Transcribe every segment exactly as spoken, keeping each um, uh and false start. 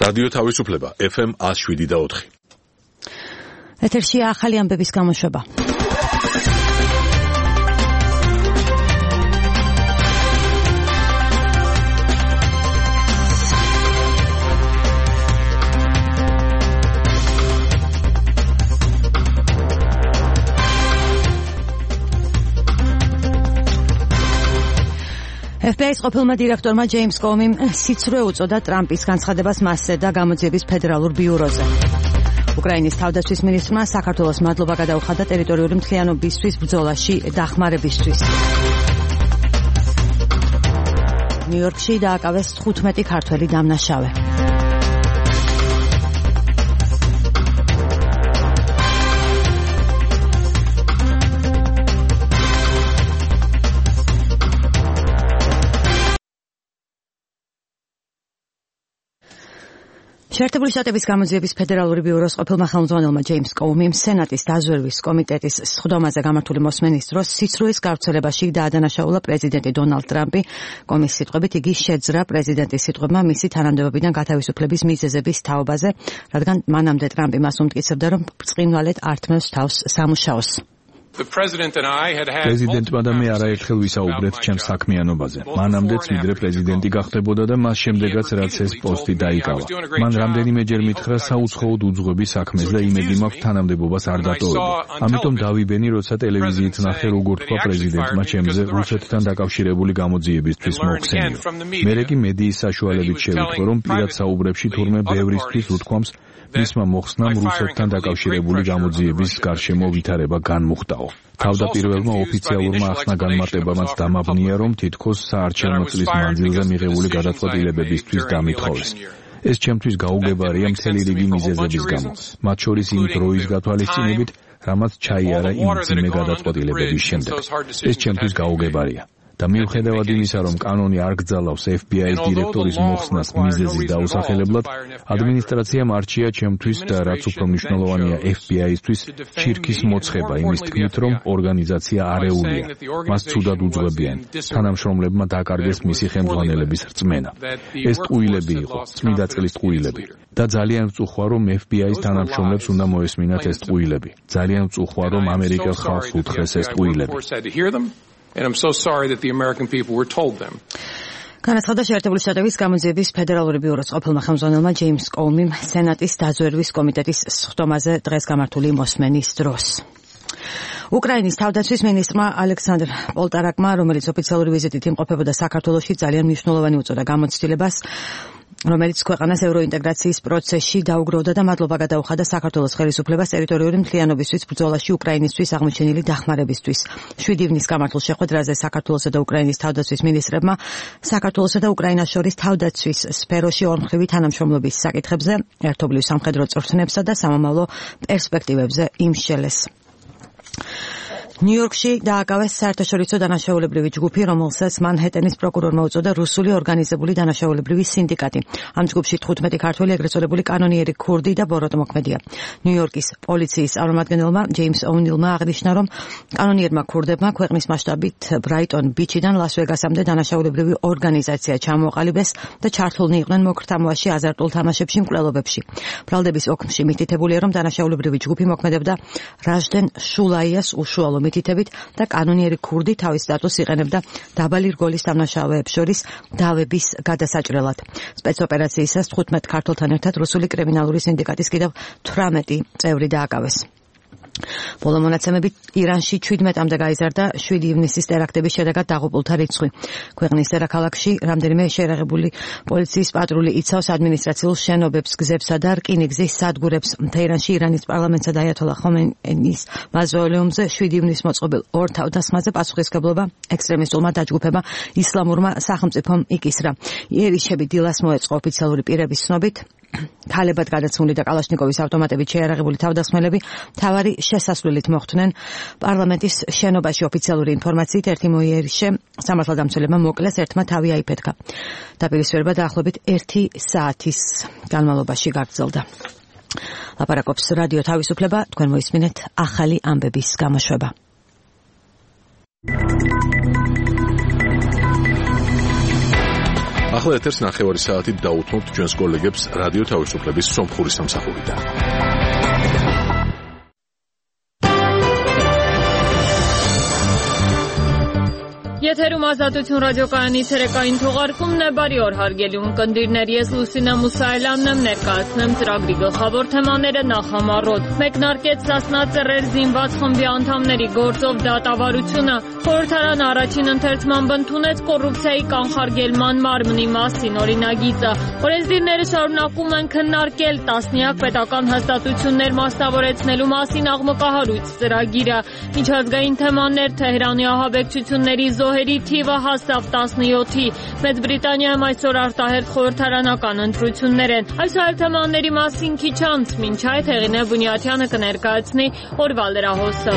რადიო თავისუფლება ეფ ემ one oh seven და four. ეთერშია ახალი ამბების გამოშვება. ეფ ბი აის ყოფილმა დირექტორმა ჯეიმს კომიმ სიცრუე უწოდა ტრამპის განცხადებას მასზე და გამოძიების ფედერალურ ბიუროზე. უკრაინის თავდაცვის მინისტრმა საქართველოს მადლობა გადაუხადა ტერიტორიული მთლიანობისთვის ბრძოლაში დახმარებისთვის. ნიუ-იორკში დააკავეს თხუთმეტი ქართველი დამნაშავე. შეერთებული შტატების გამოძიების ფედერალური ბიუროს ყოფილმა ხელმძღვანელმა ჯეიმს კოუმიმ სენატის დაზვერვის კომიტეტის სხდომაზე გამართული მოსმენის დროს სიცრუის გავრცელებაში დაადანაშაულა პრეზიდენტი დონალდ ტრამპი. კომის სიტყვებით იგი შეძრა პრეზიდენტის სიტყვებმა მისი თანამდებობიდან გათავისუფლების მიზეზების თაობაზე, რადგან მანამდე ტრამპი მას უმტკიცებდა, რომ ბრწყინვალედ ართმევს თავს სამუშაოს. პრეზიდენტმა და მე არაერთხელ ვისაუბრეთ ჩემს საქმიანობაზე. მანამდეც ვიდრე პრეზიდენტი გახდებოდა და მას შემდეგაც რაც ეს პოსტი დაიკავა. მან რამდენიმეჯერ მითხრა საუცხოოდ უძღვები საქმეს და იმედი მაქვს თანამდებობას არ დატოვებო. ამიტომ დავიბენი, როცა ტელევიზიით ნახე, როგორ თქვა პრეზიდენტმა ჩემზე რუსეთთან დაკავშირებული გამოძიებისთვის მოხსენიო. მერე კი მედიის საშუალებით შევიტყვე, რომ პირად საუბრებში თურმე ბევრისთვის უთქვამს მისმა მოხსნამ რუსეთთან დაკავშირებული გამოძიების გარშემო ვითარება განმუხტაო. თავდაპირველმა ოფიციალურმა ახსნა-განმარტებამაც დამაბნია, რომ თითქოს საარჩევნო წლის მანძილზე მიღებული გადაწყვეტილებებისთვის დამითხოვეს. ეს ჩემთვის გაუგებარია მთელი რიგი მიზეზების გამო, მათ შორის იმ დროის გათვალისწინებით, რამაც ჩაიარა იმ მძიმე გადაწყვეტილებების შემდეგ. ეს ჩემთვის გაუგებარია. და მიუხედავად იმისა, რომ კანონი არ გძალავს ეფ ბი აის დირექტორის მოხსნას მიზეზის დაუსახელებლად, ადმინისტრაციამ არჩია ჩემთვის და რაც უფრო მნიშვნელოვანია ეფ ბი აისთვის ჩირქის მოცხება იმის თქმით, რომ ორგანიზაცია არეულია, მას ცუდად უძღვებიან, თანამშრომლებმა დაკარგეს მისი ხელმძღვანელების რწმენა. ეს ტყუილები იყო, წმიდა წყლის ტყუილები. და ძალიან ვწუხვა, რომ ეფ ბი აის თანამშრომლებს უნდა მოესმინათ ეს ტყუილები. ძალიან ვწუხვა, რომ ამერიკელ ხალხს უთხრეს ეს ტყუილები. And I'm so sorry that the American people were told them. განაცხადა შეერთებული შტატების გამოძიების ფედერალური ბიუროს ყოფილმა ხელმძღვანელმა ჯეიმს კოუმიმ სენატის დაზვერვის კომიტეტის სხდომაზე დღეს გამართული მოსმენის დროს. უკრაინის თავდაცვის მინისტრმა ალექსანდრ პოლტარაკმა, რომელიც ოფიციალური ვიზიტით იმყოფებოდა საქართველოში, ძალიან მნიშვნელოვანი უწოდა გამოცდილებას, რომელიც ქვეყანას ევროინტეგრაციის პროცესში დაუგროვდა და მადლობა გადაუხადა საქართველოს ხელისუფლებას ტერიტორიული მთლიანობისთვის ბრძოლაში უკრაინისთვის აღმოჩენილი დახმარებისთვის. შვიდი ივნის გამართულ შეხვედრაზე საქართველოსა და უკრაინის თავდაცვის მინისტრებმა საქართველოსა და უკრაინას შორის თავდაცვის სფეროში ორმხრივი თანამშრომლობის საკითხებზე, ერთობლივ სამხედრო წვრთნებსა და სამომავლო პერსპექტივებზე იმშელეს. ნიუ-იორკში დააკავეს საერთაშორისო დანაშაულებრივი ჯგუფი, რომელსაც მანჰეტენის პროკურორმა უწოდა რუსული ორგანიზებული დანაშაულებრივი სინდიკატი. ამ ჯგუფში თხუთმეტი ქართველი, ეგრეთ წოდებული კანონიერი ქურდი და ბოროტ მოქმედია. ნიუ-იორკის პოლიციის წარმომადგენელმა ჯეიმს ოუნილმა აღნიშნა, რომ კანონიერმა ქურდებმა ქვეყნის მასშტაბით ბრაიტონ ბიჩიდან ლას-ვეგასამდე დანაშაულებრივი ორგანიზაცია ჩამოყალიბეს და ჩართულნი იყვნენ მოქრთამაში, აზარტულ თამაშებში, მკვლელობებში. ბრალდების ოქმში მითითებულია, რომ დანაშაულებრივი ჯგუფი მოქმედებდა რაჟდენ შულაიას უშუალო მითითებით და კანონიერი ქურდი თავის სტატუსს იყენებდა დაბალი რგოლის დამნაშავეებს შორის დავების გადასაჭრელად. სპეცოპერაციისას თხუთმეტ ქართველთან ერთად რუსული კრიმინალური სინდიკატის კიდევ თვრამეტი წევრი დააკავეს. ბოლო მონაცემებით ირანში შვიდმეტამდე გაიზარდა შვიდი ივნისის ტერაქტების შედეგად დაღუპულთა რიცხვი. ქვეყნის დედაქალაქში რამდენიმე შეერაღებული პოლიციის პატრული იცავს ადმინისტრაციულ შენობებს, გზებსა და რკინიგზის სადგურებს. თეირანში ირანის პარლამენტსა და აიათოლა ხომეინის მავზოლეუმზე შვიდი ივნისს მოწყობილ ორ თავდასხმაზე პასუხისმგებლობა ექსტრემისტულმა დაჯგუფებმა ისლამურმა სახელმწიფომ იკისრა. იერიშები დილას მოეწყო ოფიციალური პირების ცნობით. ქალებად გადაცმული და კალაშნიკოვის ავტომატებით შეიარაღებული თავდასხმელები თავარი შესასვლელით მოხვდნენ პარლამენტის შენობაში. ოფიციალური ინფორმაციით ერთი მოიერიშე სამართალდამცველებმა მოკლეს, ერთმა თავი აიფეთქა. დაპირისპირება დაახლოებით ერთი საათის განმავლობაში გაგრძელდა. ლაპარაკობს რადიო თავისუფლება, თქვენ მოისმინეთ ახალი ამბების გამოშვება. ახლა ეთერს ნახევარი საათით დაუთმობთ ჩვენს კოლეგებს რადიო თავისუფლების სომხური სამსახურიდან. Եթերում ազատություն ռադիոկայանի ցերեկային թողարկումն է, բարի օր հարգելի ունկնդիրներ, ես Լուսինե Մուսայելյանն եմ, ներկայացնեմ ծրագրի գլխավոր թեմաները նախամարոտ։ Մեկնարկեց Սասնա Ծռեր զինված խմբի անդամների գործով դատավարությունը, խորհրդարանը առաջին ընթերցման ընդունեց կոռուպցիայի կանխարգելման մարմնի մասին օրինագիծը։ Օրենսդիրները շարունակում են քննարկել տասնյակ պետական հաստատություններ մասնավորեցնելու մասին աղմկահարույց ծրագիրը։ Միջազգային թեմաներ Թեհրանի ահաբեկչությունների զոհերի թիվը հասավ տասնյոթի։ Մեծ Բրիտանիայում այսօր արտահերթ խորհրդարանական ընտրություններ են։ Այս այլ թեմաների մասին քիչ անց, մինչ այդ Հեղինե Բունյաթյանը կներկայացնի օրվա լրահոսը։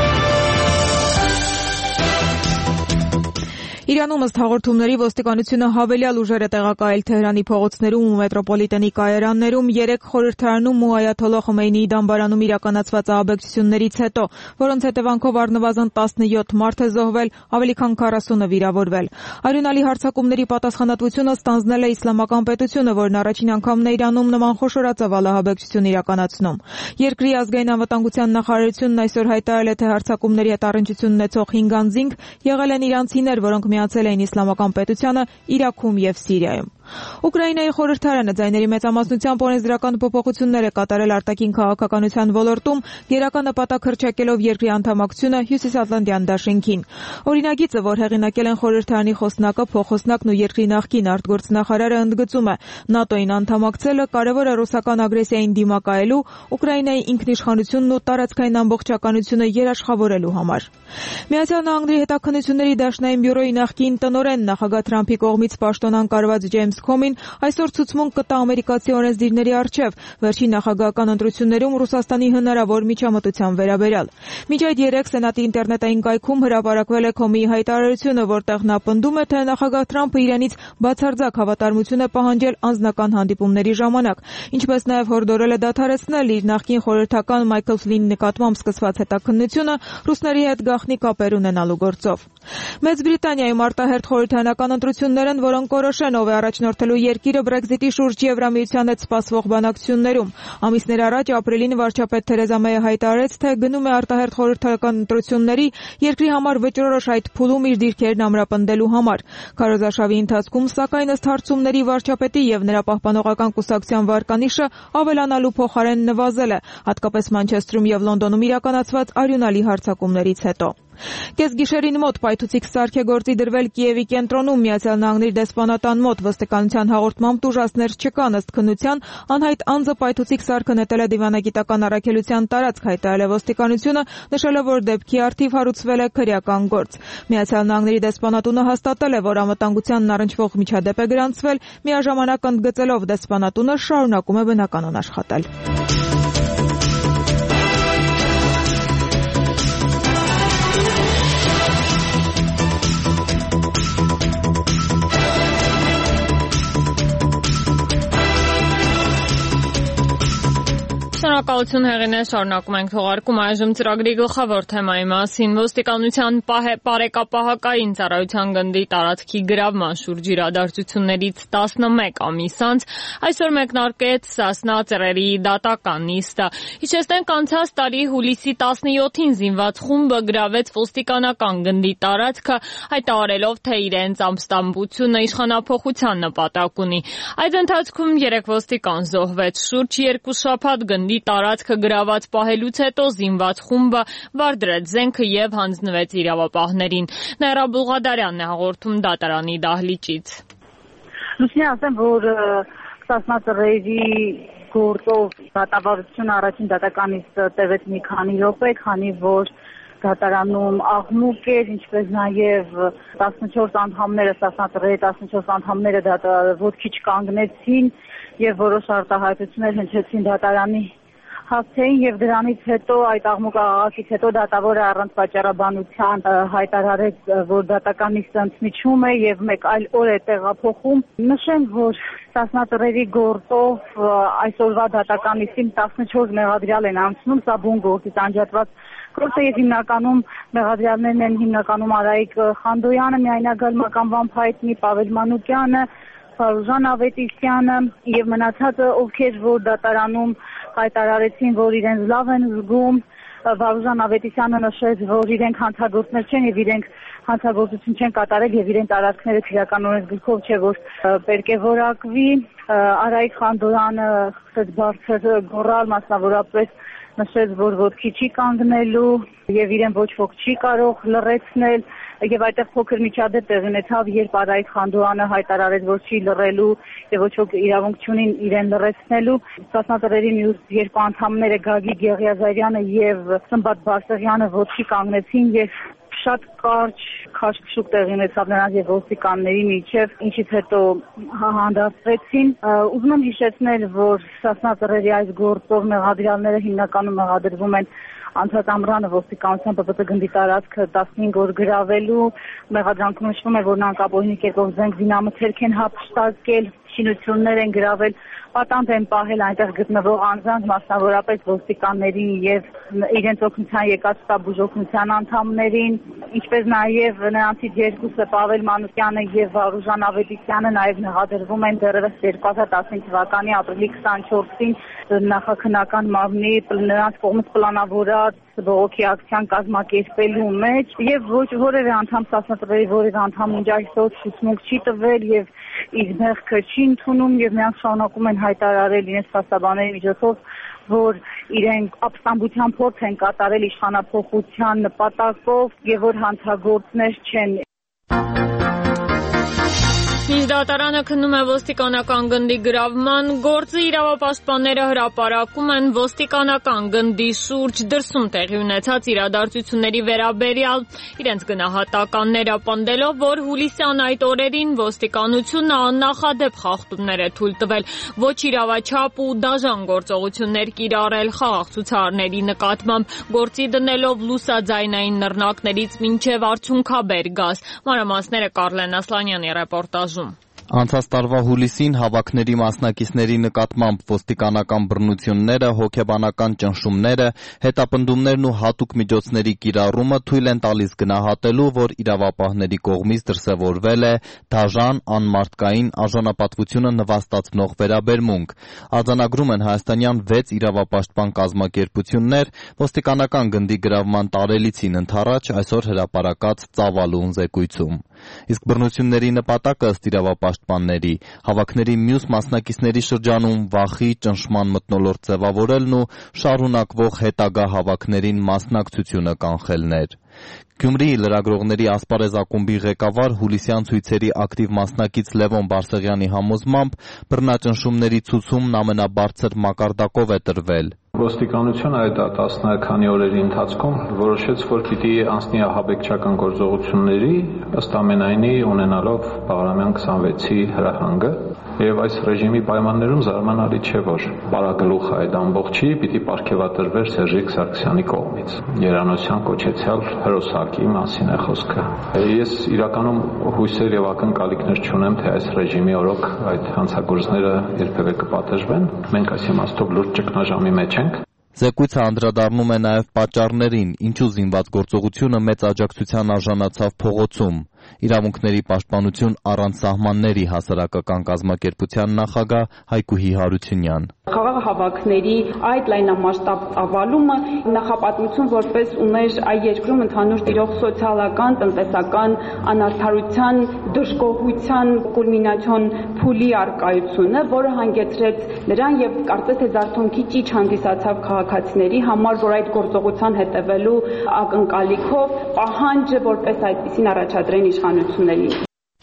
Իրանում ըստ հաղորդումների ոստիկանությունը հավելյալ ուժեր է տեղակայել Թեհրանի փողոցներում ու մետրոպոլիտենի կայարաններում երեք խորհրդարանում ու Այաթոլլահ Խոմեյնիի դամբարանում իրականացված ահաբեկչություններից հետո, որոնց հետևանքով առնվազն տասնյոթ մարդ է զոհվել, ավելի քան քառասունը վիրավորվել։ Արյունալի հարձակումների պատասխանատվությունը ստանձնել է Իսլամական պետությունը, որն առաջին անգամն է Իրանում նման խոշորածավալ ահաբեկչություն իրականացնում։ Երկրի ազգային անվտանգության նախարարությունն այսօր հայտարարել է, թե հարձակումների հետ առնչություն ունեցող հինգ անձինք եղել են իրանցիներ, որոնք միացել էին Իսլամական պետությանը Իրաքում և Սիրիայում։ Ուկրաինայի խորհրդարանը ձայների մեծամասնությամբ օրենսդրական փոփոխություններ է կատարել արտաքին քաղաքականության ոլորտում, գերակա նպատակ հռչակելով երկրի անդամակցությունը Հյուսիսատլանտյան դաշինքին։ Օրինագիծը, որ հեղինակել են խորհրդարանի խոսնակը, փոխխոսնակն ու երկրի նախկին արտգործնախարարը, ընդգծում է ՆԱՏՕ-ին անդամակցելը կարևոր է ռուսական ագրեսիային դիմակայելու, Ուկրաինայի ինքնիշխանությունն ու տարածքային ամբողջականությունը երաշխավորելու համար։ Միացյալ Նահանգների հետաքննությունների դաշնային բյուրոյի նախկին տնօրեն նախագահ Թրամփի կողմից պաշտոն անկարված Ջեյմս Քոմին այսօր ցուցմունք կտա ամերիկացի օրենսդիրների առջև վերջին նախագահական ընտրություններում Ռուսաստանի հնարավոր միջամտության վերաբերյալ։ Մինչ այդ երեկ Սենատի ինտերնետային կայքում հրապարակվել է Քոմիի հայտարարությունը, որտեղ նա պնդում է, թե նախագահ Թրամփը իրենից բացարձակ հավատարմություն է պահանջել անձնական հանդիպումների ժամանակ, ինչպես նաև հորդորել է դադարեցնել իր նախկին խորհրդական Մայքլ Ֆլինի նկատմամբ սկսված հետաքննությունը ռուսների հետ գաղտնի կապեր ունենալու գործով։ Մեծ Բրիտանիայում արտահերթ խորհրդարանական ընտրություններ են, որոնք կորոշեն ով է առաջնորդելու երկիրը Brexit-ի շուրջ Եվրամիության հետ սպասվող բանակցություններում։ Ամիսներ առաջ ապրիլին վարչապետ Թերեզա Մեյը հայտարարեց, թե գնում է արտահերթ խորհրդարանական ընտրությունների երկրի համար վճռորոշ այդ փուլում իր դիրքերն ամրապնդելու համար։ Քարոզարշավի ընթացքում, սակայն ըստ հարցումների վարչապետի եւ նրա պահպանողական կուսակցության վարկանիշը ավելանալու փոխարեն նվազել է, հատկապես Մանչեստրում եւ Լոնդոնում իրականացված արյունալի հարձակումներից հետո։ Կեսգիշերին մոտ պայթուցիկ սարք է գործի դրվել Կիևի կենտրոնում Միացյալ Նահանգների դեսպանատան մոտ ոստիկանության հաղորդմամբ տուժածներ չկան ըստ քննության անհայտ անձը պայթուցիկ սարքը նետել է դիվանագիտական առաքելության տարածք հայտարարել է ոստիկանությունը նշելով որ դեպքի առթիվ հարուցվել է քրեական գործ Միացյալ Նահանգների դեսպանատունը հաստատել է որ անվտանգությանն առնչվող միջադեպ է գրանցվել միաժամանակ ընդգծելով դեսպանատունը շարունակում է բնականon աշխատել Շնորհակալություն Հեղինե, շարունակում ենք թողարկում այժմ ծրագրի գլխավոր թեմայի մասին ոստիկանության պարեկապահակային ծառայության գնդի տարածքի գրավման շուրջ իրադարձություններից տասնմեկ ամիս անց այսօր մեկնարկեց Սասնա Ծռերի դատական նիստը։ Հիշեցնենք անցած տարի հուլիսի տասնյոթին զինված խումբը գրավեց ոստիկանական գնդի տարածքը հայտարարելով թե իրենց ամստամբությունը իշխանափոխության նպատակ ունի։ Այդ ընթացքում երեք ոստիկան զոհվեց շուրջ երկու շաբաթ գնդի տարածքը գրաված պահելուց հետո զինված խումբը վարդրեց զենքը եւ հանձնվեց իրավապահներին։ Նաիրա Բուղադարյանն է հաղորդում դատարանի դահլիճից։ Լուսինե, ասեմ, որ Սասնա Ծռերի գործով դատավարությունը առաջին դատականից տևեց մի քանի րոպե, քանի որ դատարանում աղմուկ էր, ինչպես նաև տասնչորս անդամները, Սասնա Ծռերի տասնչորս անդամները ոտքի չկանգնեցին եւ որոշ արտահայտություններ հնչեցին դատարանի հասցեին եւ դրանից հետո այդ աղմուկ աղաղակից հետո դատավորը առանց պատճառաբանության հայտարարեց, որ դատական նիստը ընդմիջում է եւ մեկ այլ օր է տեղափոխում։ Նշեմ, որ Սասնա Ծռերի գործով այսօրվա դատական նիստին տասնչորս մեղադրյալ են անցնում, սա բուն գործից անջատված գործ է եւ հիմնականում մեղադրյալներն են հիմնականում Արայիկ Խանդոյանը, Միայնագալ Մակամվան Փայտնի, Պավել Մանուկյանը, Վարուժան Ավետիսյանը եւ մնացածը, ովքեր որ դատարանում հայտարարեցին, որ իրենց լավ են զգում։ Վարուժան Ավետիսյանը նշեց, որ իրենք հանցագործներ չեն եւ իրենք հանցագործություն չեն կատարել եւ իրենց արարքները քրեական օրենսգրքով չէ որ պետք է որակվի։ Արայիկ Խանդոյանը խսեց բարձր գոռալ, մասնավորապես նշեց, որ ոտքի չի կանգնելու եւ իրեն ոչ ոք չի կարող լռեցնել եւ այդտեղ փոքր միջադեպ տեղի ունեցավ, երբ Արայիկ Խանդոյանը հայտարարեց, որ չի լռելու եւ ոչ ոք իրավունք չունին իրեն լռեցնելու։ Սասնատերերի մյուս երկու անդամները Գագիկ Եղիազարյանը եւ Սմբատ Բարսեղյանը ոտքի կանգնեցին եւ շատ կարճ քաշքշուկ տեղի ունեցավ նրանց եւ ոստիկանների միջև, ինչից հետո հանդարտվեցին։ Ուզում եմ հիշեցնել, որ Սասնատերերի այս գործով մեղադրյալները հիմնականում մեղադրվում են անցած ամռանը ոստիկանության Պ Բ Տ գնդի տարածքը տասնհինգ օր գրավելու, մեղադրանքում նշվում է, որ նրանք ապօրինի կերպով զենք զինամթերք են հափշտակել, շինություններ են գրավել, պատանդ են պահել այնտեղ գտնվող անձանց, մասնավորապես ոստիկաններին եւ իրենց օգնության եկած շտաբուժօգնության անդամներին, ինչպես նաեւ նրանցից երկուսը Պավել Մանուկյանը եւ Վարուժան Ավետիսյանը նաեւ մեղադրվում են դեռևս երկու հազար տասնհինգ թվականի ապրիլի քսանչորսին նախաքննական մարմնի նրանց կողմից պլանավորած բողոքի ակցիան կազմակերպելու մեջ եւ ոչ որևէ անդամ Սասնատերերի որևէ անդամ մինչ այսօր ցուցմունք չի տվել եւ իր մեղքը չի ընդունում եւ նրանք շարունակում են հայտարարել իրենց փաստաբանների միջոցով, որ իրենք ապստամբության փորձ են կատարել իշխանափոխության նպատակով եւ որ հանցագործներ չեն։ Մինչ դատարանը քննում է ոստիկանական գնդի գրավման գործը, իրավապաշտպանները հրապարակում են ոստիկանական գնդի շուրջ դրսում տեղի ունեցած իրադարձությունների վերաբերյալ իրենց գնահատականները պնդելով, որ հուլիսյան այդ օրերին ոստիկանությունը աննախադեպ խախտումներ է թույլ տվել, ոչ իրավաչափ ու դաժան գործողություններ կիրառել խաղաղ ցուցարարների նկատմամբ, գործի դնելով լուսաձայնային նռնակներից մինչև արդյունքաբեր գազ։ Մանրամասները Կարլեն Ասլանյանի ռեպորտաժ։ Անցած տարվա հուլիսին հավաքների մասնակիցների նկատմամբ ոստիկանական բռնությունները, հոգեբանական ճնշումները, հետապնդումներն ու հատուկ միջոցների կիրառումը թույլ են տալիս գնահատելու, որ իրավապահների կողմից դրսևորվել է դաժան, անմարդկային, արժանապատվությունը նվաստացնող վերաբերմունք։ Արձանագրում են հայաստանյան վեց իրավապաշտպան կազմակերպություններ ոստիկանական գնդի գրավման տարելիցին ընդառաջ այսօր հրապարակած ծավալուն զեկույցում։ Իսկ բռնությունների նպատակը ըստ իրավապաշտպանների հավաքների մյուս մասնակիցների շրջանում վախի, ճնշման մթնոլորտ ձևավորելն ու շարունակվող հետագա հավաքներին մասնակցությունը կանխելն էր։ Գյումրիի լրագրողների ասպարեզ ակումբի ղեկավար հուլիսյան ցույցերի ակտիվ մասնակից Լևոն Բարսեղյանի համոզմամբ բռնաճնշումների ցուցումն ամենաբարձր մակարդակով է տրվել։ Ոստիկանությունը այդ տասնյակ քանի օրերի ընթացքում որոշեց, որ պիտի անցնի ահաբեկչական գործողությունների, ըստ ամենայնի ունենալով Բաղրամյան քսանվեցի հրահանգը, եւ այս ռեժիմի պայմաններում զարմանալի չէ, որ բարագլուխը այդ ամբողջի պիտի պարգևատրվեր Սերժիկ Սարգսյանի կողմից։ Երանոսյան կոչեցյալ հրոսակի մասին է խոսքը։ Ես իրականում հույսեր եւ ակնկալիքներ չունեմ, թե այս ռեժիմի օրոք այդ հանցագործները երբևէ կպատժվեն։ Մենք այս իմաստով լուրջ ճգնաժամի մեջ ենք։ Զեկույցը անդրադառնում է նաև պատճառներին, ինչու զինված գործողությունը մեծ աջակցության արժանացավ փողոցում։ Իրավունքների պաշտպանություն առանց սահմանների հասարակական կազմակերպության նախագահ Հայկուհի Հարությունյան։ Խաղաղ հավաքների այդ լայնամասշտաբ ծավալումը նախապատմություն որպես ուներ այդ երկրում ընդհանուր տիրող սոցիալական, տնտեսական անարդարության, դժգոհության կուլմինացիոն փուլի առկայությունը, որը հանգեցրեց նրան եւ կարծես թե զարթոնքի ճիչ հանդիսացավ քաղաքացիների համար, որ այդ գործողության հետևելու ակնկալիքով պահանջը որպես այդպեսին առաջադրեն իշխանություններին։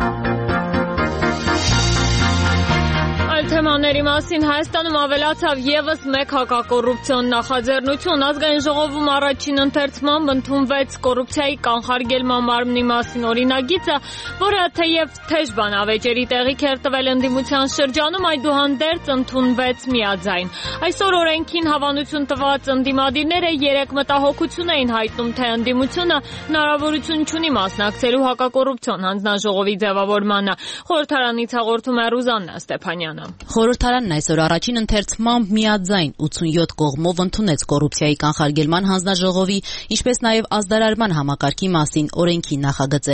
Թեմաների մասին Հայաստանում ավելացավ եւս մեկ հակակոռուպցիոն նախաձեռնություն։ Ազգային ժողովում առաջին ընթերցմամբ ընդունվեց կոռուպցիայի կանխարգելման մարմնի մասին օրինագիծը, որը թեև թեժ բանավեճերի տեղիք էր տվել ընդդիմության շրջանում, այդուհանդերձ ընդունվեց միաձայն։ Այսօր օրենքին հավանություն տված ընդդիմադիրները երեք մտահոգություն էին հայտնում, թե ընդդիմությունը հնարավորություն չունի մասնակցելու հակակոռուպցիոն հանձնաժողովի ձևավորմանը։ Խորհրդարանից հաղորդում է Ռուզաննա Ստեփանյանը։ Խորհրդարանն այսօր առաջին ընթերցմամբ միաձայն ութսունյոթ կողմով ընդունեց կոռուպցիայի կանխարգելման հանձնաժողովի, ինչպես նաև ազդարարման համակարգի մասին օրենքի նախագծերը։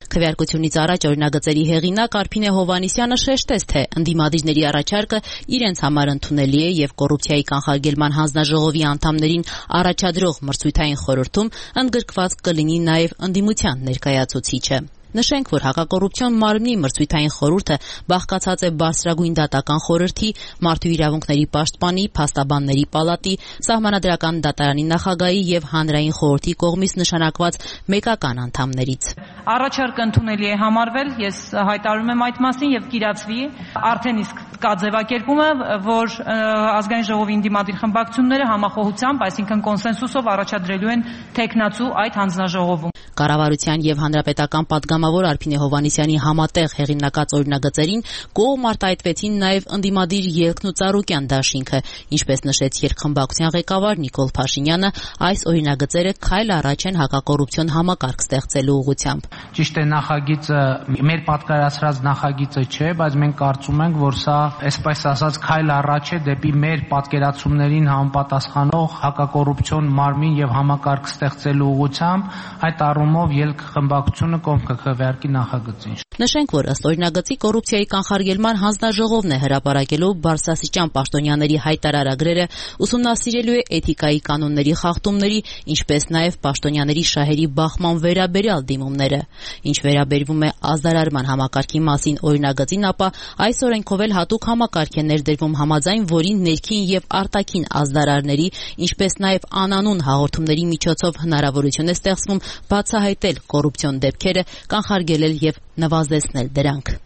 Քվեարկությունից առաջ օրինագծերի հեղինակ Արփինե Հովհաննիսյանը շեշտեց, թե ընդդիմադիրների առաջարկը իրենց համար ընդունելի է եւ կոռուպցիայի կանխարգելման հանձնաժողովի անդամներին առաջադրող մրցույթային խորհրդում ընդգրկված կլինի նաեւ ընդդիմության ներկայացուցիչը։ Նշենք, որ հակակոռուպցիոն մարմնի մրցույթային խորհուրդը բաղկացած է բարձրագույն դատական խորհրդի, մարդու իրավունքների պաշտպանի, փաստաբանների պալատի, սահմանադրական դատարանի նախագահի եւ հանրային խորհրդի կողմից նշանակված մեկական անդամներից։ Առաջարկը ընդունելի է համարվել, ես հայտարարում եմ այդ մասին եւ կիրացվի, արդեն իսկ կա ձևակերպումը, որ ազգային ժողովի ընդդիմադիր խմբակցությունները համախոհությամբ, այսինքն կոնսենսուսով առաջադրելու են թեկնածու այդ հանձնաժողովում։ Կառավարության եւ հանրապետական պատգամավոր Արփինե Հովհաննիսյանի համատեղ հեղինակած օրինագծերին կողմ արտահայտվեցին նաեւ ընդդիմադիր Ելքն ու Ծառուկյան դաշինքը, ինչպես նշեց երկխմբակցության ղեկավար Նիկոլ Փաշինյանը, այս օրինագծերը քայլ առաջ են հակակոռուպցիոն համակարգ ստեղծելու ուղղությամբ։ Ճիշտ է, նախագիծը մեր պատկերացրած նախագիծը չէ, բայց մենք կարծում ենք, որ սա, այսպես ասած, քայլ առաջ է դեպի մեր պատկերացումներին համապատասխանող հակակոռուպցիոն մարմին եւ համակարգ ստեղծելու ուղղությամբ, այդ առումով Ելք խմբակցությունը կողմ կքվեարկի նախագծին։ Նշենք, որ ըստ օրինագծի կոռուպցիայի կանխարգելման հանձնաժողովն է հրապարակելու բարձրաստիճան պաշտոնյաների հայտարարագրերը, ուսումնասիրելու է էթիկայի կանոնների խախտումների, ինչպես նաեւ պաշտոնյաների շահերի բախման վերաբերյալ դիմումները։ Ինչ վերաբերվում է ազդարարման համակարգի մասին օրինագծին, ապա այս օրենքով էլ հատուկ համակարգ է ներդրվում, համաձայն որին ներքին եւ արտաքին ազդարարների, ինչպես նաեւ անանուն հաղորդումների միջոցով հնարավորություն է ստեղծվում բացահայտել կոռուպցիոն դեպքերը, կանխարգելել եւ նվազեցնել դրանք։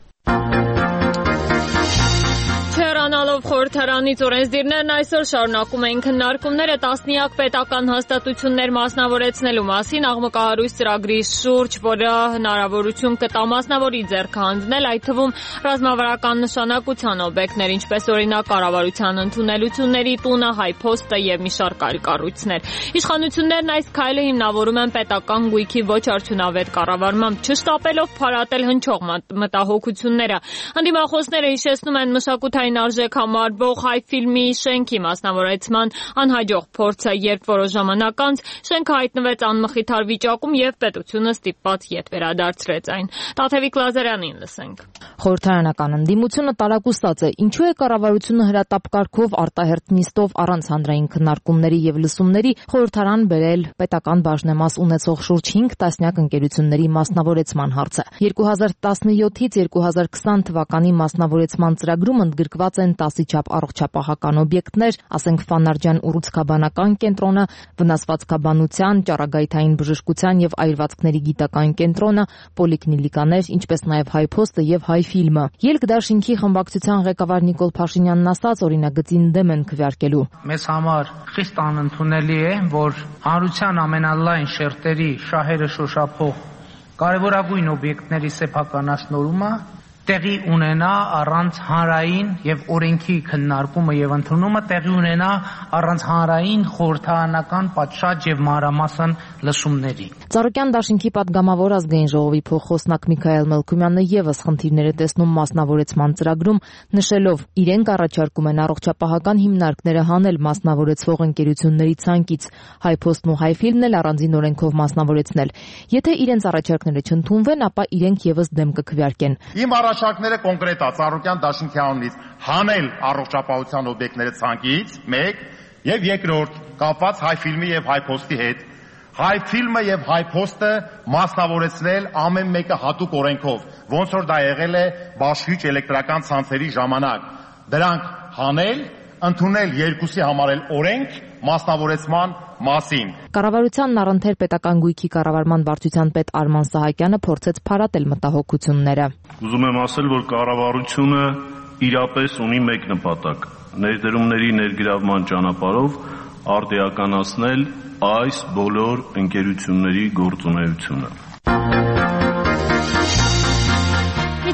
Չհեռանալով խորհրդարանից օրենսդիրներն այսօր շարունակում էին քննարկումները տասնյակ պետական հաստատություններ մասնավորեցնելու մասին աղմկահարույց ծրագրի շուրջ, որը հնարավորություն կտա մասնավորի ձեռքը հանձնել, այդ թվում ռազմավարական նշանակության օբյեկտներ, ինչպես օրինակ կառավարության ընդունելությունների տունը, հայփոստը եւ մի շարք այլ կառույցներ։ Իշխանություններն այս քայլը հիմնավորում են պետական գույքի ոչ արդյունավետ կառավարմամբ, չշտապելով փարատել հնչող մտահոգությունները։ Ընդդիմախոսները հիշեցնում են մշակութային արժեք համարվող հայ ֆիլմի շենքի մասնավորեցման անհաջող փորձը, երբ որոշ ժամանակ անց շենքը հայտնվեց անմխիթար վիճակում եւ պետությունը ստիպված ետ վերադարձրեց այն։ Տաթևիկ Լազարյանին լսենք։ Խորհրդարանական ընդդիմությունը տարակուսած է, ինչու է կառավարությունը հրատապ կարգով արտահերթ նիստով առանց հանրային քննարկումների եւ լսումների խորհրդարան բերել պետական բաժնեմաս ունեցող շուրջ հինգ տասնյակ ընկերությունների մասնավորեցման հարցը։ երկու հազար տասնյոթից երկու հազար քսան թվականի մասնավորեցման ծրագրում ընդգրկված են տասի չափ առողջապահական օբյեկտներ, ասենք Ֆանարջյան ուռուցքաբանական կենտրոնը, վնասվածքաբանության, ճառագայթային բժշկության եւ այրվածքների գիտական կենտրոնը, պոլիկլինիկաներ, ինչպես նաեւ հայփոստը եւ հայ ֆիլմը։ Ելք դաշինքի խմբակցության ղեկավար Նիկոլ Փաշինյանն ասաց, օրինագծին դեմ են քվեարկելու։ Մեզ համար խիստ անընդունելի է, որ հանրության ամենալայն շերտերի շահերը շոշափող կարևորագույն օբյեկտների սեփականաշնորհումը տեղի ունենա առանց հանրային եւ օրենքի քննարկումը եւ ընդունումը տեղի ունենա առանց հանրային խորհրդարանական պատշաճ եւ մանրամասն լսումների։ Ծառուկյան դաշինքի պատգամավոր ազգային ժողովի փոխխոսնակ Միքայել Մելքումյանը եւս խնդիրներ է տեսնում մասնավորեցման ծրագրում, նշելով, իրենք առաջարկում են առողջապահական հիմնարկները հանել մասնավորեցվող ընկերությունների ցանկից, հայփոստն ու հայֆիլմն էլ առանձին օրենքով մասնավորեցնել։ Եթե իրենց առաջարկները չընդունվեն, ապա իրենք եւս դեմ կքվեարկեն։ Իմ առաջարկները կոնկրետ է Ծառուկյան դաշինքի անունից հանել առողջապահության օբյեկտների ցանկից, մեկ, եւ երկրորդ կապված հայ ֆիլմի եւ հայփոստի հետ։ Հայ ֆիլմը եւ հայփոստը մասնավորեցնել ամեն մեկը հատուկ օրենքով, ոնց որ դա եղել է Բաշխույճ էլեկտրական ցանցերի ժամանակ։ Դրանք հանել, ընդունել երկուսի համարել օրենք մասնավորեցման մասին։ Կառավարությանն առընթեր պետական գույքի կառավարման վարչության պետ Արման Սահակյանը փորձեց փարատել մտահոգությունները։ Ուզում եմ ասել, որ կառավարությունը իրապես ունի մեկ նպատակ՝ ներդրումների ներգրավման ճանապարհով արդիականացնել այս բոլոր ընկերությունների գործունեությունը։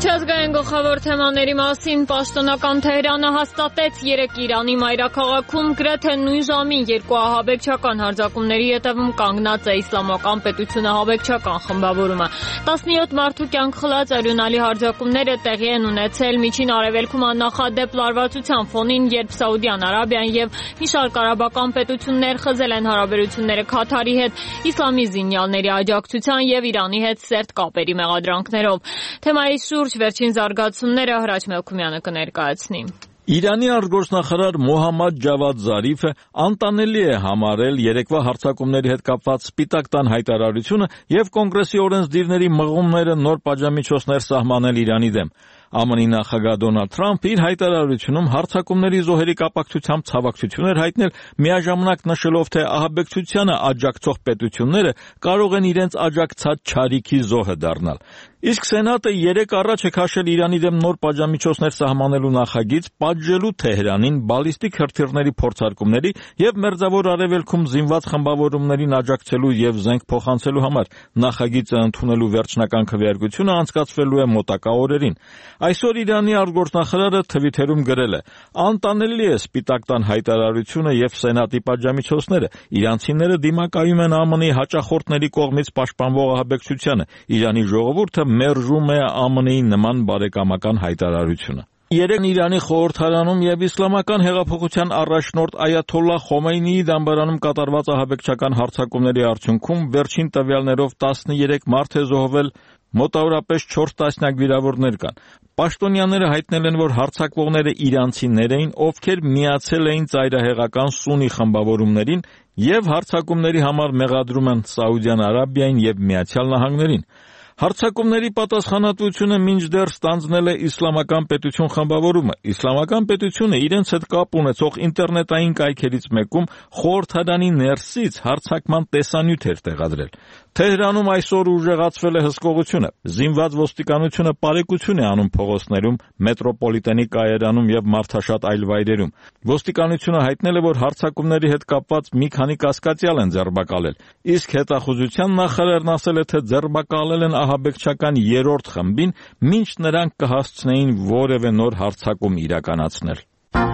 Միջազգային գլխավոր թեմաների մասին պաշտոնական Թեհրանը հաստատեց երեկ Իրանի մայրաքաղաքում գրեթե նույն ժամին երկու ահաբեկչական հարձակումների հետևում կանգնած է իսլամական պետությունը ահաբեկչական խմբավորումը։ տասնյոթ մարդու կյանք խլած արյունալի հարձակումները տեղի են ունեցել Միջին Արևելքում աննախադեպ լարվածության ֆոնին, երբ Սաուդյան Արաբիան եւ մի շարք արաբական պետություններ խզել են հարաբերությունները Քաթարի հետ իսլամի զինյալների աջակցության եւ Իրանի հետ սերտ կապերի մեղադրանքներով։ Թեմայի շուրջ վերջին զարգացումները Հրաչ Մելքումյանը կներկայացնի։ Իրանի արտգործնախարար Մոհամմադ Ջավադ Զարիֆը անտանելի է համարել երեկվա հարձակումների հետ կապված Սպիտակ տան հայտարարությունը եւ կոնգրեսի օրենսդիրների մղումները նոր պատժամիջոցներ սահմանել Իրանի դեմ։ ԱՄՆ-ի նախագահ Դոնալդ Թրամփը իր հայտարարությունում հարձակումների զոհերի կապակցությամբ ցավակցություն էր հայտնել, միաժամանակ նշելով, թե ահաբեկչությանը աջակցող պետությունները կարող են իրենց աջակցած չարիքի զոհը դառնալ։ Իսկ Սենատը երեք առաջ է քաշել Իրանի դեմ նոր պատժամիջոցներ սահմանելու նախագիծ, պատժելու Թեհրանին բալիստիկ հրթիռների փորձարկումների եւ Մերձավոր Արևելքում զինված խմբավորումներին աջակցելու եւ զենք փոխանցելու համար։ Նախագիծը ընդունելու վերջնական քվեարկությունը անցկացվելու է մոտակա օրերին։ Այսօր Իրանի արտգործնախարարը Թվիթերում գրել է. «Անտանելի է Սպիտակ տան հայտարարությունը եւ Սենատի պատժամիջոցները։ Իրանցիները դիմակայում են ԱՄՆ-ի հաճախորդների կողմից պաշտպանվող ահաբեկչությանը։ Իրանի ժողովուրդը մերժում է ԱՄՆ-ի նման բարեկամական հայտարարությունը»։ Երեկ Իրանի խորհրդարանում եւ Իսլամական հեղափոխության առաջնորդ Այաթոլլահ Խոմեյնիի դամբարանում կատարված ահաբեկչական հարձակումների արդյունքում վերջին տվյալներով տասներեք մարդ է զոհվել, մոտավորապես չորս տասնյակ վիրավորներ կան։ Պաշտոնյաները հայտնել են, որ հարձակվողները իրանցիներ էին, ովքեր միացել էին ծայրահեղական Սուննի խմբավորումներին եւ հարձակումների համար մեղադրում են Սաուդյան Արաբիային եւ Միացյալ Նահանգներին։ Հարձակումների պատասխանատվությունը մինչդեռ ստանձնել է Իսլամական պետություն խմբավորումը։ Իսլամական պետությունը իրենց հետ կապ ունեցող ինտերնետային կայքերից մեկում խորհրդարանի ներսից հարձակման տեսանյութ էր տեղադրել։ Թեհրանում այսօր ուժեղացվել է հսկողությունը։ Զինված ոստիկանությունը պարեկություն է անում փողոցներում, մետրոպոլիտենի կայարանում եւ մարդաշատ այլ վայրերում։ Ոստիկանությունը հայտնել է, որ հարձակումների հետ կապված մի քանի կասկածյալ են ձերբակալել։ Իսկ հետախուզության նախարարն ասել է, թե ձերբակալել են ահաբեկչական երրորդ խմբին, մինչ նրանք կհասցնեին որևէ նոր հարձակում իրականացնել։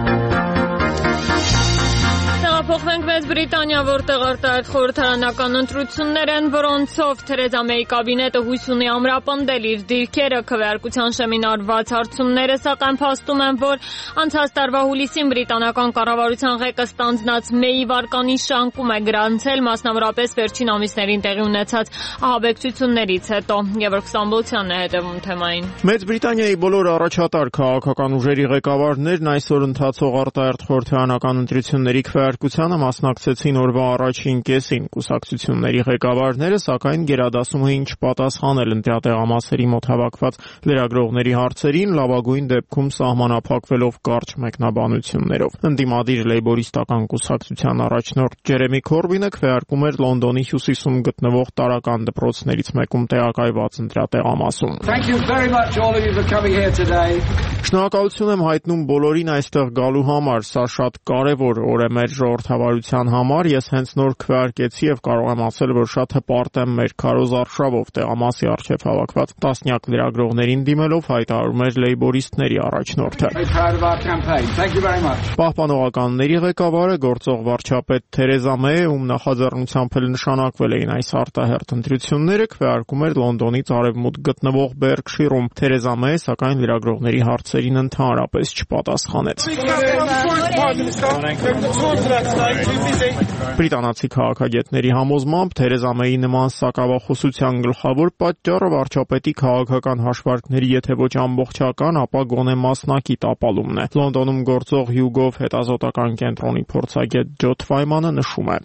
Փոխվենք Մեծ Բրիտանիա, որտեղ արտահայտ խորհրդարանական ընտրություններ են, որոնցով Թերեզա Մեյի կաբինետը հույս ունի ամրապնդել իր դիրքերը քվեարկության շեմին արված հարցումները, սակայն փաստում են, որ անցած տարվա հուլիսին բրիտանական կառավարության ղեկը ստանձնած Մեյի վարկանի շանկում է գրանցել, մասնավորապես վերջին ամիսներին տեղի ունեցած ահաբեկչություններից հետո։ Գևորգ Ստամբոլցյանն է հետևում թեմային։ Մեծ Բրիտանիայի բոլոր առաջատար քաղաքական ուժերի ղեկավարներն այսօր ընթացող արտահայտ խորհրդարանական ընտրությունների քվեարկությանը մասնակցեցին օրվա առաջին կեսին։ Կուսակցությունների ղեկավարները, սակայն գերադասում էին չպատասխանել ընտրատեղամասերի մոտ հավաքված լրագրողների հարցերին, լավագույն դեպքում սահմանափակվելով կարճ մեկնաբանություններով։ Ընդդիմադիր լեյբորիստական կուսակցության առաջնորդ Ջերեմի Քորբինը քվեարկում էր Լոնդոնի հյուսիսում գտնվող տարրական դպրոցներից մեկում տեղակայված ընտրատեղամասում։ Շնորհակալություն եմ հայտնում բոլորին այստեղ գալու համար։ Սա շատ կարևոր օր է մեր ժողովրդավարության համար։ Ես հենց նոր քվեարկեցի եւ կարող եմ ասել, որ շատ հպարտ եմ մեր քարոզ արշավով տեղամասի առջև հավաքված տասնյակ լրագրողներին դիմելով, հայտարարում էր լեյբորիստների առաջնորդը։ Պահպանողականների ղեկավարը, գործող վարչապետ Թերեզա Մեյը, ում նախաձեռնությամբ էլ նշանակվել էին այս արտահերթ ընտրությունները, քվեարկում էր Լոնդոնից արևմուտք գտնվող Բերքշիրում։ Թերեզա Մեյը, սակայն լրագրողների հարցերին ընդհանրապես չպատասխանեց։ Բրիտանացի քաղաքագետների համոզմամբ Թերեզա Մեյի նման սակավախոսության գլխավոր պատճառը վարչապետի քաղաքական հաշվարկների եթե ոչ ամբողջական, ապա գոնե մասնակից ապալումն է։ Լոնդոնում գործող Հյուգով հետազոտական կենտրոնի փորձագետ Ջո Թվայմանը նշում է.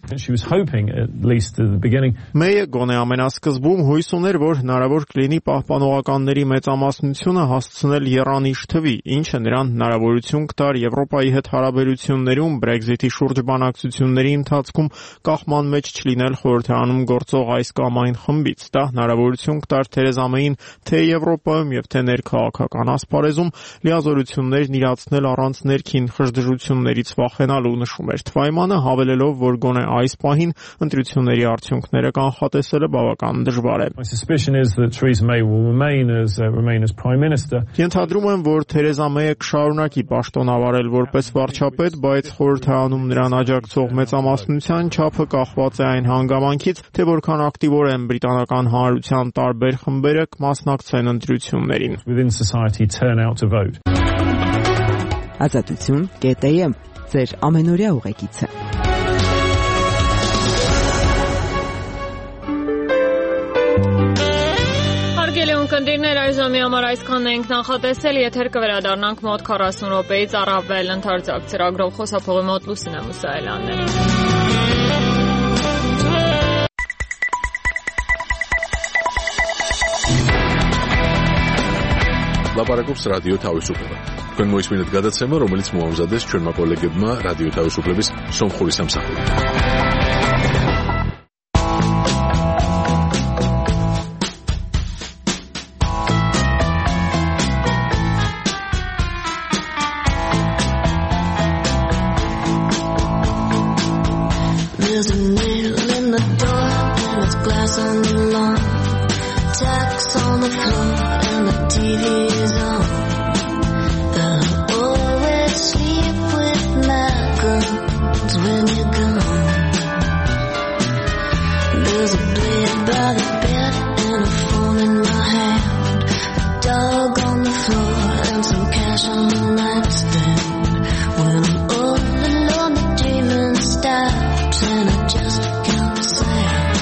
Մեյը գոնե ամենասկզբում հույս ուներ, որ հնարավոր կլինի պահպանողականների մեծամասնությունը հասցնել եռանիշ թվի, ինչը նրան հնարավորություն կտար Եվրոպայի հետ հարաբերություններում Brexit-ի շուրջ բանակցությունների ընթացքում կախման մեջ չլինել խորհրդարանում գործող այս կամ այն խմբից։ Դա հնարավորություն կտար Թերեզա Մեյին թե Եվրոպայում եւ թե ներքաղաքական ասպարեզում լիազորություններն իրացնել առանց ներքին խժդժություններից վախենալու, նշում էր Թվայմանը, հավելելով, որ գոնե այս պահին ընտրությունների արդյունքները կանխատեսելը բավական դժվար է։ Ենթադրում եմ, որ Թերեզա Մեյը կշարունակի պաշտոնավարել որպես վարչապետ, բայց խորհրդարանում նրան աջակցող մեծամասնության չափը կախված է այն հանգամանքից, թե որքան ակտիվորեն են բրիտանական հանրության տարբեր խմբերը կմասնակցեն ընտրություններին։ Ազատություն կետ է եմ, ձեր ամենօրյա ուղեկիցը։ Կնդիրներ այժմի համար այսքանն ենք նախատեսել, եթեր կվերադառնանք մոտ քառասուն րոպեից առավել ընդարձակ ծրագրով խոսափողի մոտ Լուսինե Մուսայելյանն է։ Լապարակობს ռադիո Თავისუფლება. Თქვენ მოისმინეთ გადაცემა, რომელიც მოამზადეს ჩვენმა კოლეგებმა რადიო თავისუფლების სომხური სამსახურით. There's a nail in the door and it's glass on the lawn, tacks on the floor and the T V is on. I always sleep with my guns when you're gone. There's a blade by the bed and a phone in my hand, a dog on the floor and some cash on the nightstand. When I'm all alone the dreaming stops and I just can't say,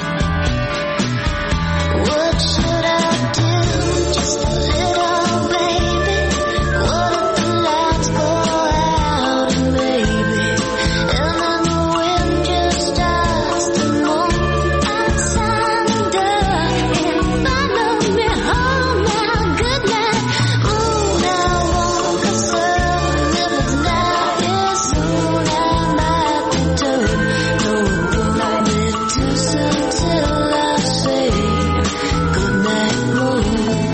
what should I do? Just a little baby. What if the lights go out and maybe, and then the wind just starts to moan outside the door in front of me. Oh my goodness, ooh, now I won't concern if it's not as soon I might return. No, it won't be too soon till I say goodnight, moon.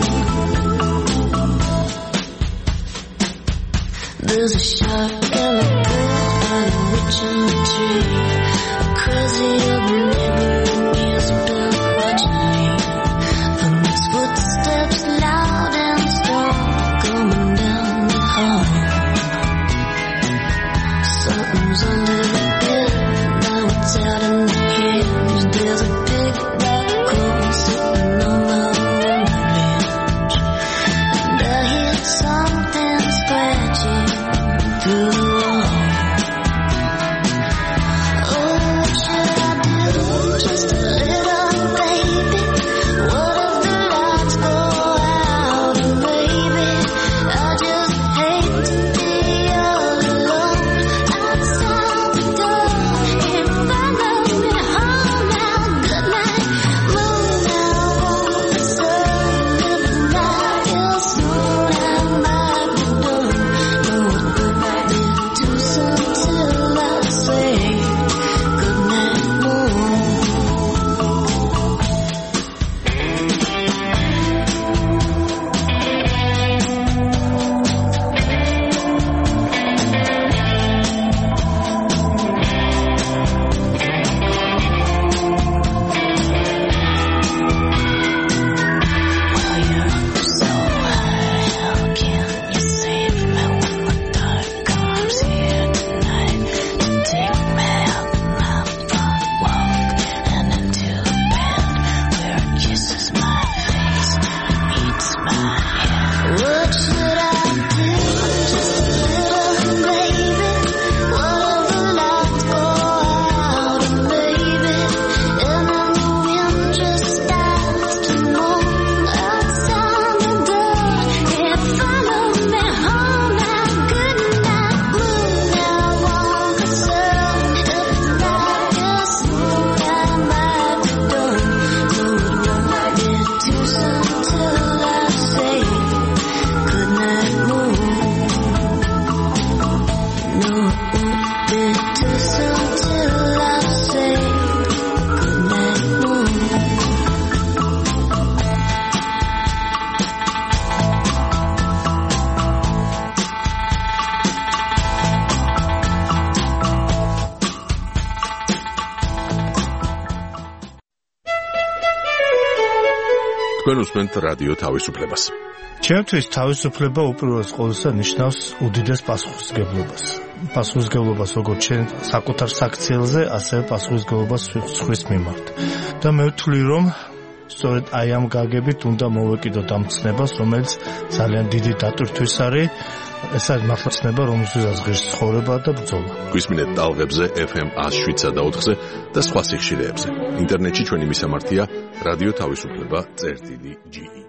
There's a shark and a girl and a witch in the tree. A crazy old neighbor has been watching me. And his footsteps loud and strong coming down the hall. Something's under the bed, now it's out in the cage. There's a big black crow sitting on my window ledge, and I hear something scratching through the თქვენ უსმენთ რადიო თავისუფლებას. ჩემთვის თავისუფლება უპირველეს ყოვლისა ნიშნავს უდიდეს პასუხისმგებლობას. პასუხისმგებლობას როგორც ჩვენ საკუთარ საქციელზე, ასევე პასუხისმგებლობას სხვის მიმართ. და მე ვთვლი, რომ სწორედ აი ამ გაგებით უნდა მოვეკიდოთ ამ ცნებას, რომელიც ძალიან დიდი დატვირთვის არის. ეს არის მართლა ცნება, რომელსაც ღირს ცხოვრება და ბრძოლა. გვისმინეთ ტალღებზე ეფ ემ one oh seven და ოთხზე და სხვა სიხშირეებზე. ინტერნეტში ჩვენი მისამართია რადიო თავისუფლება წერტილი ჯი ი.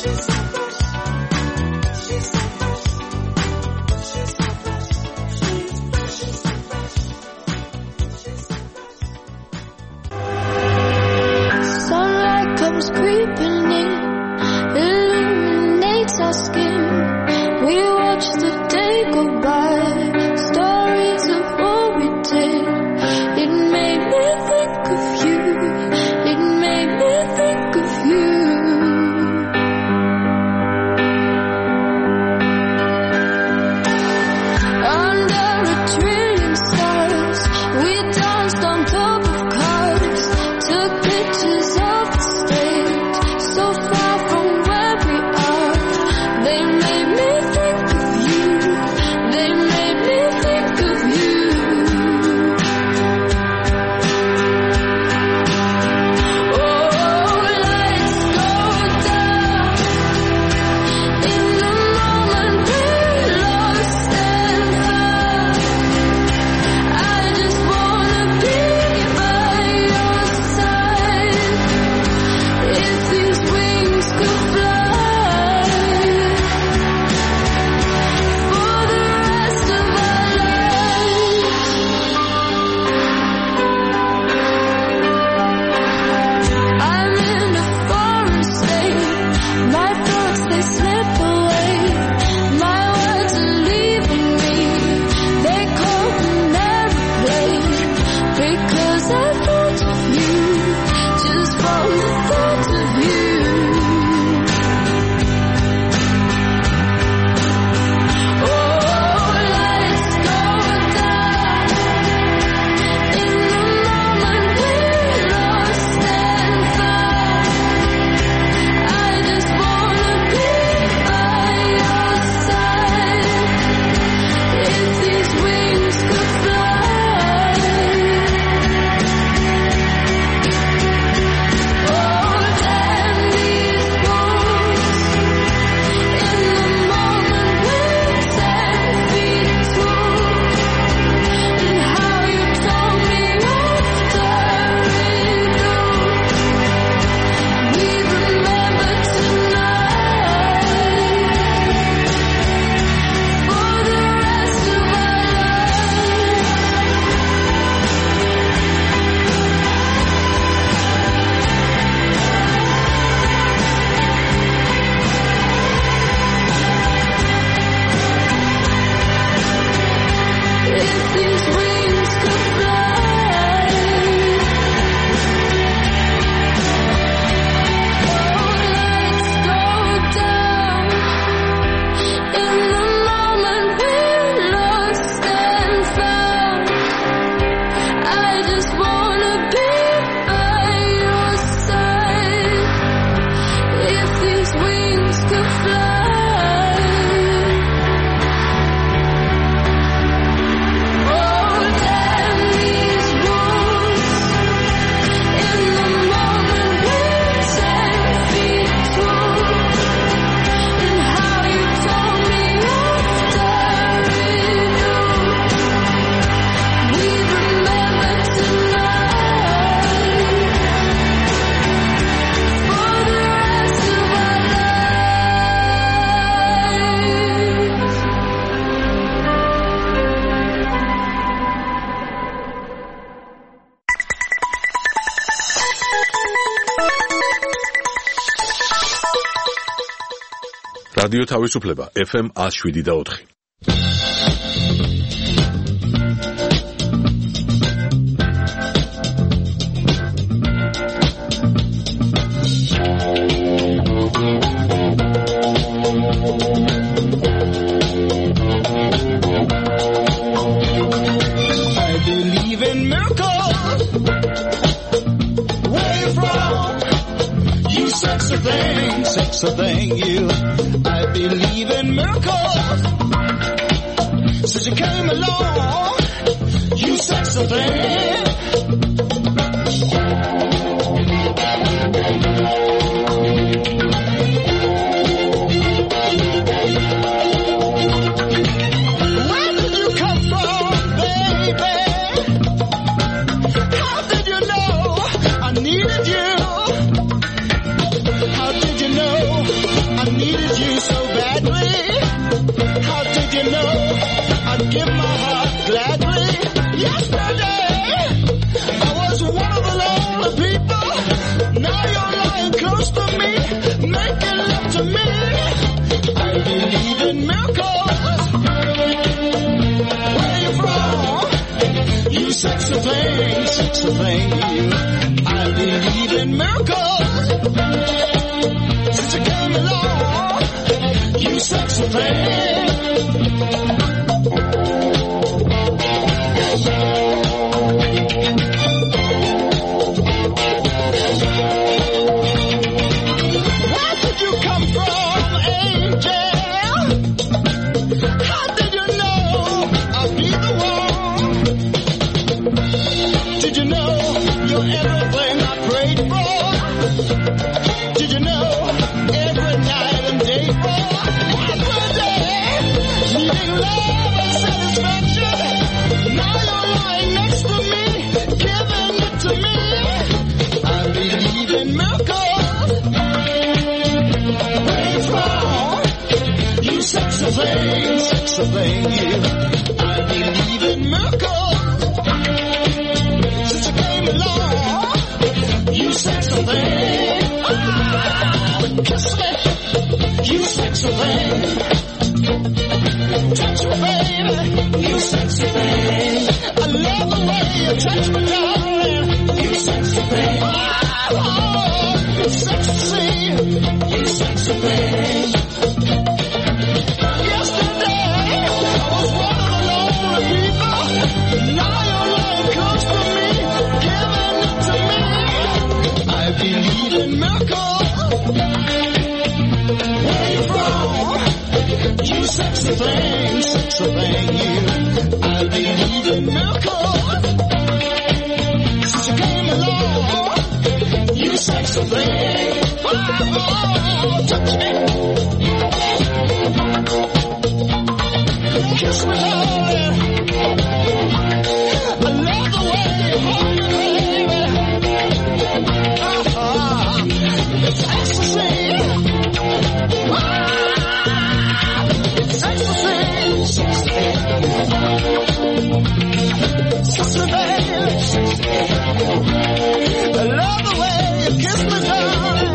რადიო თავისუფლება ეფ ემ one oh seven და four. I believe in miracles. Where you from? You sexy thing, sexy thing, you. I believe in miracles. Since you came along, you sexy thing. Where did you come from, baby? How did you know I needed you? How did you know I sexy thing. I believe in miracles. Since you came along, you sexy thing. Where did you come from, angel? How did you know I'd be the one? Did you know you're everything I prayed for? Did you know every night and day for? Every day, needing love and satisfaction. Now you're lying next to me, giving it to me. I believe in miracles. Where you from? You sexy thing, sexy thing, you. I believe in miracles. Since you came along, you sexy thing. Ah, kiss me, you sexy thing. Touch me, baby, you sexy thing. I love the way you touch me, darling. You sexy thing. Oh, you sexy, you sexy thing. Yesterday, I was one of the lonely people. Now you're lying close to me, giving it to me. I believe in miracles. Where you from? You sexy thing, sexy thing, you. I believe in miracles. Since you came along, you sexy thing. Oh, touch me. Kiss me, darling. I love the way you hold me, baby. Uh-huh. It's ecstasy. Ah, it's ecstasy. Kiss me, baby. I love the way you kiss me, darling.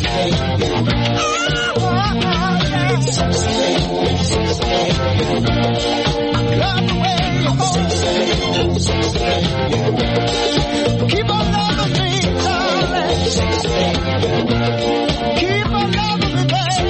Love the way you hold me. Keep on loving me, darling. Keep on loving me, baby.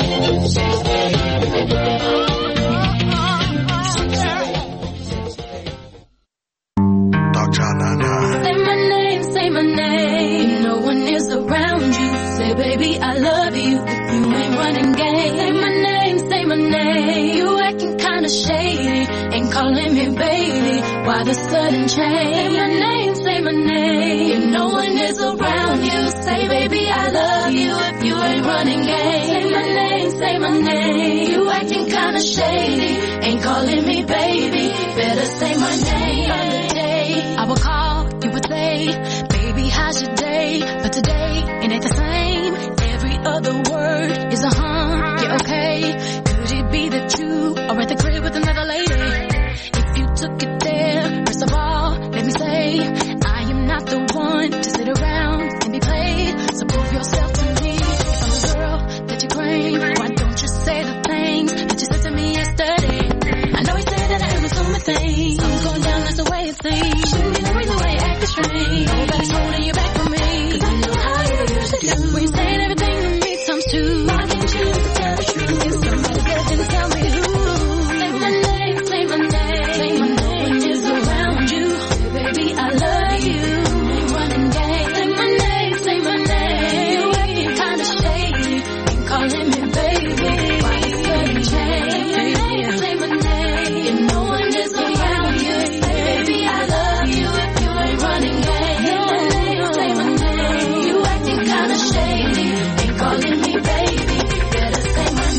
Say my name, say my name. No one is around you. Say, baby, I love you. If you ain't running game. Say my name, say my name. You acting kinda shady. Ain't calling me baby. Why the sudden change? Say my name, say my name. If no one is around you. Say, baby, I love you. If you ain't running game. Say my name, say my name. You acting kinda shady. Ain't calling me baby. Better say my name. Other day, I would call, you would say, baby, how's your day? But today, it ain't the same. Every other word is a huh, yeah, okay. Could it be that you are at the crib with another lady? If you took it there, first of all, let me say, I am not the one to sit around and be played. So prove yourself to me. If I'm the girl that you claim, why don't you say the things that you said to me yesterday? I know you said that I was doing my thing. Something's going down, that's the way it seems. Shouldn't be the reason why you acting strange. Nobody's holding you back from me. Cause I know how you used to do. When you saying everything to me times two. Why didn't you tell the truth? If somebody else didn't tell me who. Say my name, say my name. Say my name is around you. Say, baby, I love you. Ain't running game. Say my name, say my name. You acting kinda shady. Ain't calling me baby. Why you sudden change? Say my name, say my name. If no one is around you. Say, baby, I love you. If you ain't running game. Say my name, say my name. You acting kinda shady. Ain't calling me baby. Better say my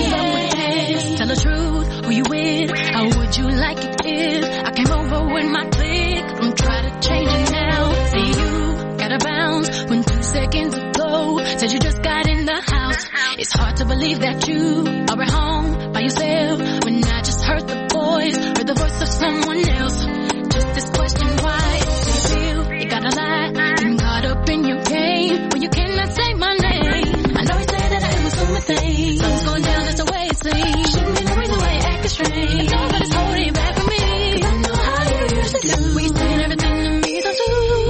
name. Tell the truth, who you with? How would you like it if I came over with my clique? Don't try to change it now. See, you gotta bounce when two seconds ago said you just got in the house. It's hard to believe that you are at home by yourself when I just heard the voice, heard the voice of someone else. Just this question, why do you feel you gotta lie? Getting caught up in your game when you cannot say my name. I know you said that I was doing my thing. Something's going down, that's the way it seems. Shouldn't be the reason why you acting strange. Nobody's holding you back from me. Cause I know how you used to do. When you saying everything to me, so too.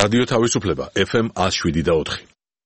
რადიო თავისუფლება ეფ ემ one oh seven და four.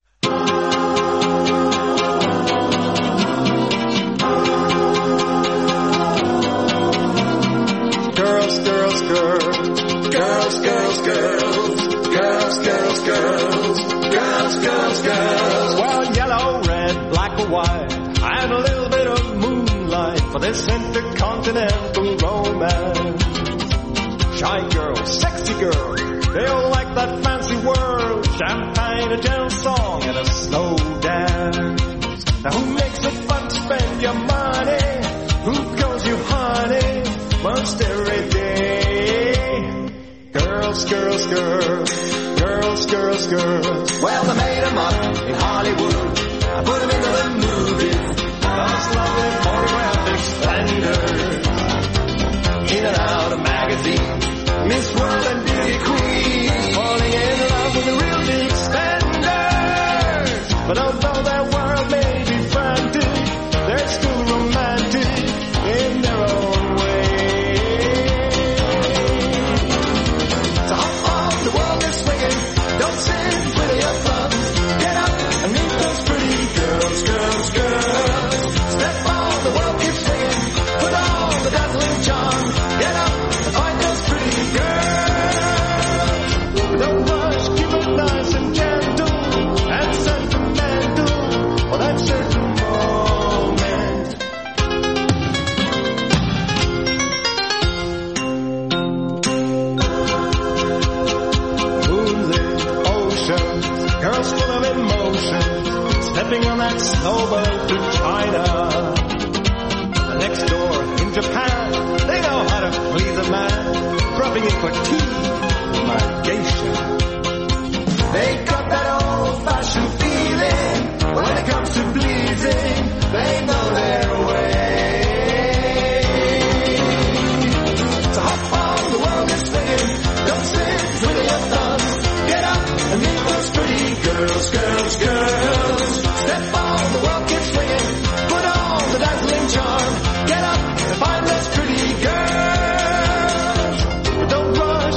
Girls, girls, girls, girls, girls, girls, girls, girls, girls, girls, girls, girls. Well, yellow, red, black or white, and a little bit of moonlight for this intercontinental romance. Shy girls, sexy girls, they all like that fancy world, champagne, a gentle song, and a slow dance. Now who makes it fun to spend your money? Who calls you honey? Most every day. Girls, girls, girls, girls, girls, girls. Well, they made them up in Hollywood. I put them into the movies. Those lovely photographic splendors. In and out of magazines. Miss World and Beauty Queen. Falling in love with the real big spenders. But although their world may be frantic, they're still romantic in their own way. Don't sit with your thumbs. Get up and meet those pretty girls, girls, girls. Step on, the world keeps swinging. Put on the dazzling charm. Get up and find those pretty girls. Don't rush, keep it nice and gentle and sentimental for that certain moment. Moonlit oceans, girls full of emotion, stepping on that snowboat to China. Next door in Japan, they know how to please a man, dropping in for tea, my geisha. They got that old-fashioned feeling, when it comes to pleasing, they know their way. So hop on, the world is swinging, don't sit twiddling your thumbs. Get up and meet those pretty girls, girls, girls. Step on, the world keeps swinging. Put on the dazzling charm. Get up and find those pretty girls. Don't run,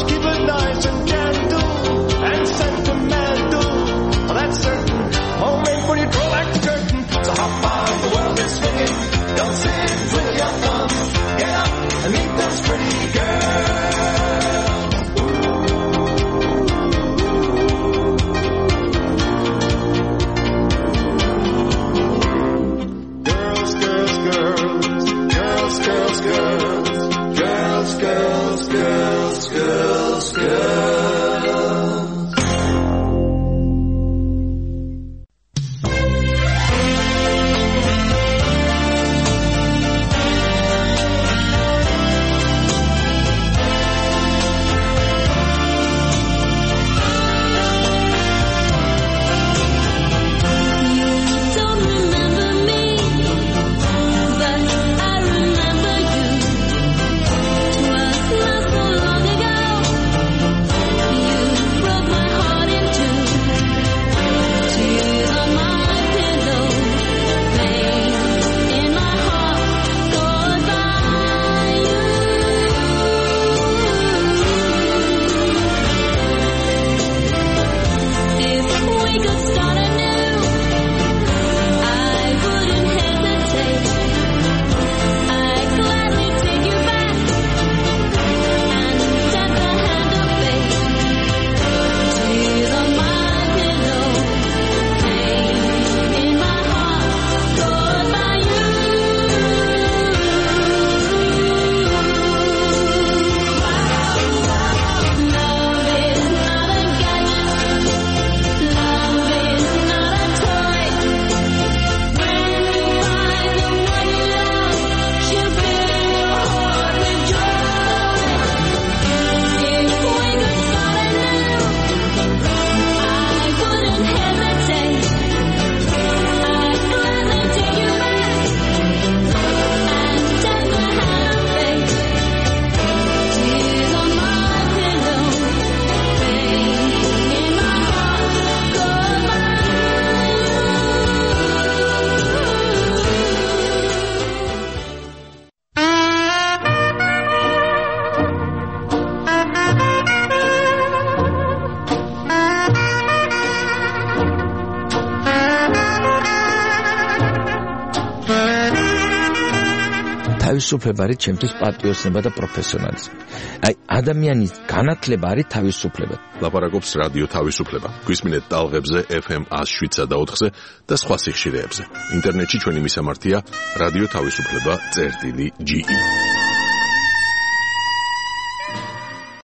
თავისუფლება არის ჩემთვის პატრიოტიზმი და პროფესიონალიზმი. აი, ადამიანის განათლება არის თავისუფლება. ლაპარაკობს რადიო თავისუფლება. გვისმინეთ ტალღებზე ეფ ემ one oh seven და ოთხზე და სხვა სიხშირეებზე. ინტერნეტში ჩვენი მისამართია რადიო თავისუფლება წერტილი ჯი ი.